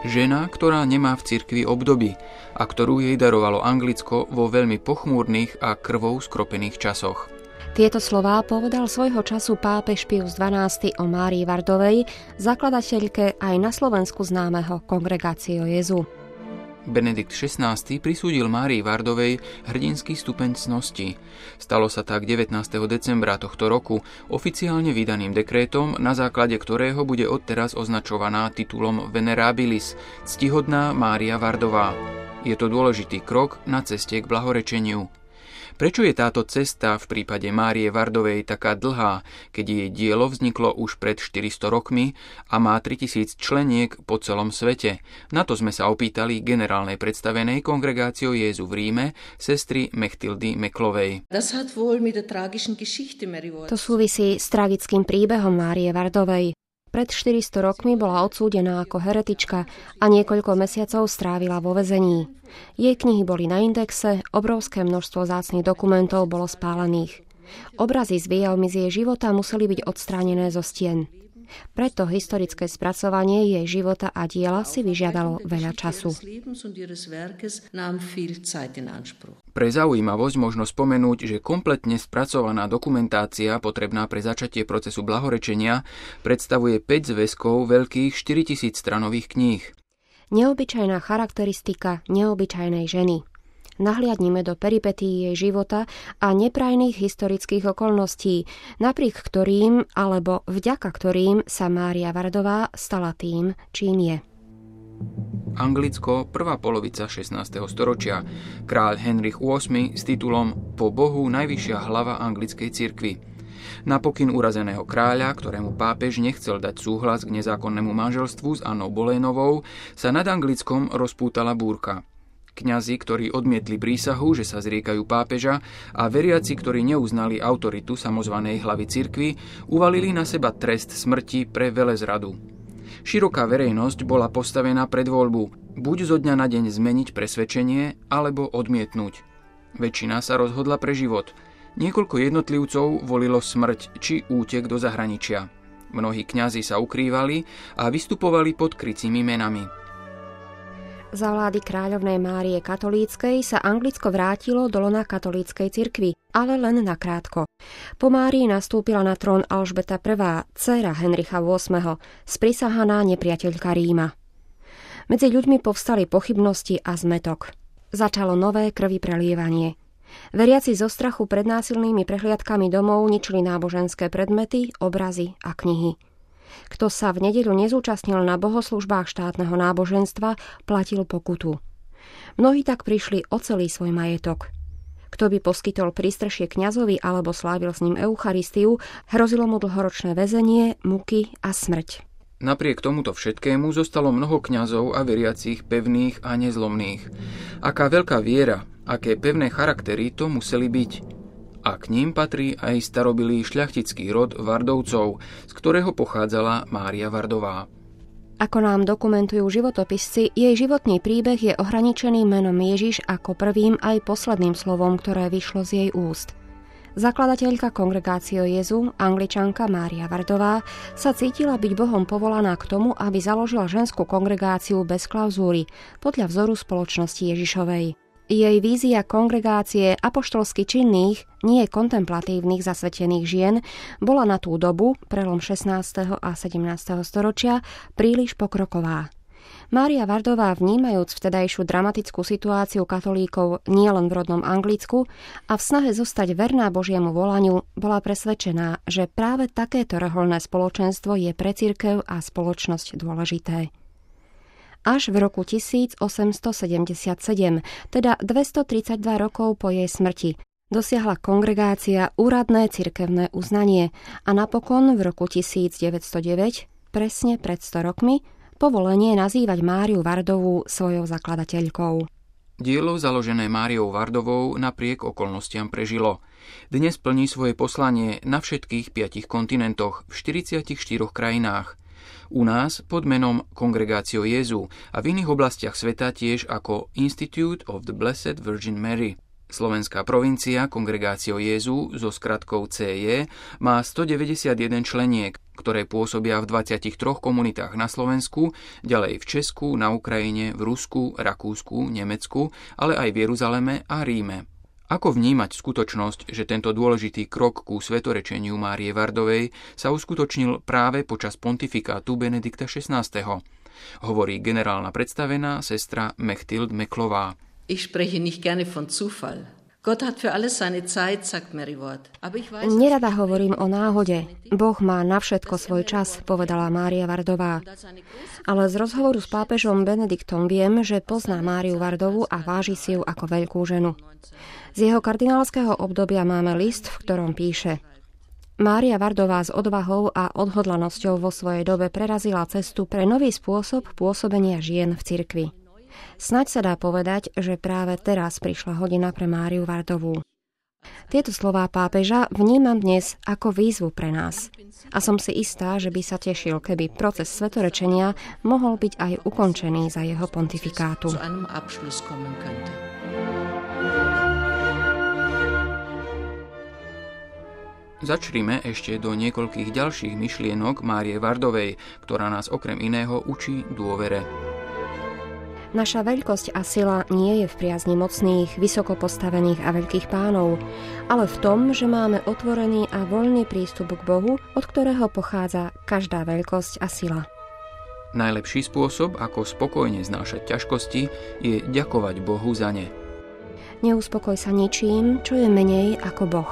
Žena, ktorá nemá v cirkvi obdoby a ktorú jej darovalo Anglicko vo veľmi pochmúrnych a krvou skropených časoch. Tieto slová povedal svojho času pápež Pius XII o Márii Vardovej, zakladateľke aj na Slovensku známeho Congregatio Jesu. Benedikt XVI prisúdil Márii Vardovej hrdinský stupeň cnosti. Stalo sa tak 19. decembra tohto roku oficiálne vydaným dekrétom, na základe ktorého bude odteraz označovaná titulom Venerabilis, ctihodná Mária Vardová. Je to dôležitý krok na ceste k blahorečeniu. Prečo je táto cesta v prípade Márie Vardovej taká dlhá, keď jej dielo vzniklo už pred 400 rokmi a má 3000 členiek po celom svete? Na to sme sa opýtali generálnej predstavenej Congregatio Jesu v Ríme, sestry Mechtildy Meklovej. To súvisí s tragickým príbehom Márie Vardovej. Pred 400 rokmi bola odsúdená ako heretička a niekoľko mesiacov strávila vo väzení. Jej knihy boli na indexe, obrovské množstvo vzácnych dokumentov bolo spálených. Obrazy s výjavmi z jej života museli byť odstránené zo stien. Preto historické spracovanie jej života a diela si vyžiadalo veľa času. Pre zaujímavosť možno spomenúť, že kompletne spracovaná dokumentácia potrebná pre začatie procesu blahorečenia predstavuje 5 zväzkov veľkých 4000 stranových kníh. Neobyčajná charakteristika neobyčajnej ženy. Nahliadnime do peripetií jej života a neprajných historických okolností, napriek ktorým alebo vďaka ktorým sa Mária Vardová stala tým, čím je. Anglicko, prvá polovica 16. storočia. Kráľ Henrich VIII s titulom Po Bohu najvyššia hlava anglickej cirkvi. Na pokyn urazeného kráľa, ktorému pápež nechcel dať súhlas k nezákonnému manželstvu s Annou Bolénovou, sa nad Anglickom rozpútala búrka. Kňazi, ktorí odmietli prísahu, že sa zriekajú pápeža, a veriaci, ktorí neuznali autoritu samozvanej hlavy cirkvi, uvalili na seba trest smrti pre velezradu. Široká verejnosť bola postavená pred voľbu, buď zo dňa na deň zmeniť presvedčenie, alebo odmietnúť. Väčšina sa rozhodla pre život. Niekoľko jednotlivcov volilo smrť či útek do zahraničia. Mnohí kňazi sa ukrývali a vystupovali pod krycími menami. Za vlády kráľovnej Márie Katolíckej sa Anglicko vrátilo do lona katolíckej cirkvi, ale len nakrátko. Po Márii nastúpila na trón Alžbeta I, dcéra Henricha VIII, sprisahaná nepriateľka Ríma. Medzi ľuďmi povstali pochybnosti a zmätok. Začalo nové krvi prelievanie. Veriaci zo strachu pred násilnými prehliadkami domov ničili náboženské predmety, obrazy a knihy. Kto sa v nedeľu nezúčastnil na bohoslužbách štátneho náboženstva, platil pokutu. Mnohí tak prišli o celý svoj majetok. Kto by poskytol prístrešie kňazovi alebo slávil s ním Eucharistiu, hrozilo mu dlhoročné väzenie, muky a smrť. Napriek tomuto všetkému zostalo mnoho kňazov a veriacich pevných a nezlomných. Aká veľká viera, aké pevné charaktery to museli byť. A k ním patrí aj starobilý šľachtický rod Vardovcov, z ktorého pochádzala Mária Vardová. Ako nám dokumentujú životopisci, jej životný príbeh je ohraničený menom Ježiš ako prvým aj posledným slovom, ktoré vyšlo z jej úst. Zakladateľka Congregatio Jesu, Angličanka Mária Vardová, sa cítila byť Bohom povolaná k tomu, aby založila ženskú kongregáciu bez klauzúry, podľa vzoru spoločnosti Ježišovej. Jej vízia kongregácie apoštolsky činných, nie kontemplatívnych zasvetených žien, bola na tú dobu, prelom 16. a 17. storočia, príliš pokroková. Mária Vardová, vnímajúc vtedajšiu dramatickú situáciu katolíkov nielen v rodnom Anglicku a v snahe zostať verná Božiemu volaniu, bola presvedčená, že práve takéto rehoľné spoločenstvo je pre cirkev a spoločnosť dôležité. Až v roku 1877, teda 232 rokov po jej smrti, dosiahla kongregácia úradné cirkevné uznanie a napokon v roku 1909, presne pred 100 rokmi, povolenie nazývať Máriu Vardovú svojou zakladateľkou. Dielo založené Máriou Vardovou napriek okolnostiam prežilo. Dnes plní svoje poslanie na všetkých 5 kontinentoch v 44 krajinách. U nás pod menom Congregatio Jesu a v iných oblastiach sveta tiež ako Institute of the Blessed Virgin Mary. Slovenská provincia Congregatio Jesu so skratkou CJ má 191 členiek. ktoré pôsobia v 23 komunitách na Slovensku, ďalej v Česku, na Ukrajine, v Rusku, Rakúsku, Nemecku, ale aj v Jeruzaleme a Ríme. Ako vnímať skutočnosť, že tento dôležitý krok ku svetorečeniu Márie Vardovej sa uskutočnil práve počas pontifikátu Benedikta XVI., hovorí generálna predstavená sestra Mechthild Meklová. Ich spreche nicht gerne von Zufall. Gott hat für alles seine Zeit, sagt Mary Ward. Nerada hovorím o náhode. Boh má na všetko svoj čas, povedala Mária Vardová. Ale z rozhovoru s pápežom Benediktom viem, že pozná Máriu Vardovu a váži si ju ako veľkú ženu. Z jeho kardinálskeho obdobia máme list, v ktorom píše: Mária Vardová s odvahou a odhodlanosťou vo svojej dobe prerazila cestu pre nový spôsob pôsobenia žien v cirkvi. Snaď sa dá povedať, že práve teraz prišla hodina pre Máriu Vardovú. Tieto slová pápeža vnímam dnes ako výzvu pre nás. A som si istá, že by sa tešil, keby proces svetorečenia mohol byť aj ukončený za jeho pontifikátu. Začrime ešte do niekoľkých ďalších myšlienok Márie Vardovej, ktorá nás okrem iného učí dôvere. Naša veľkosť a sila nie je v priazni mocných, vysoko postavených a veľkých pánov, ale v tom, že máme otvorený a voľný prístup k Bohu, od ktorého pochádza každá veľkosť a sila. Najlepší spôsob, ako spokojne znášať ťažkosti, je ďakovať Bohu za ne. Neuspokoj sa ničím, čo je menej ako Boh.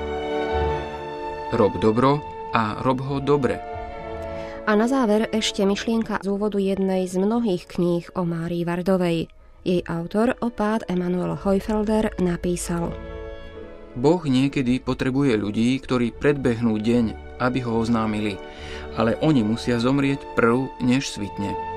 Rob dobro a rob ho dobre. A na záver ešte myšlienka z úvodu jednej z mnohých kníh o Márii Vardovej. Jej autor, opát Emanuel Heufelder, napísal: Boh niekedy potrebuje ľudí, ktorí predbehnú deň, aby ho oznámili, ale oni musia zomrieť prv, než svitne.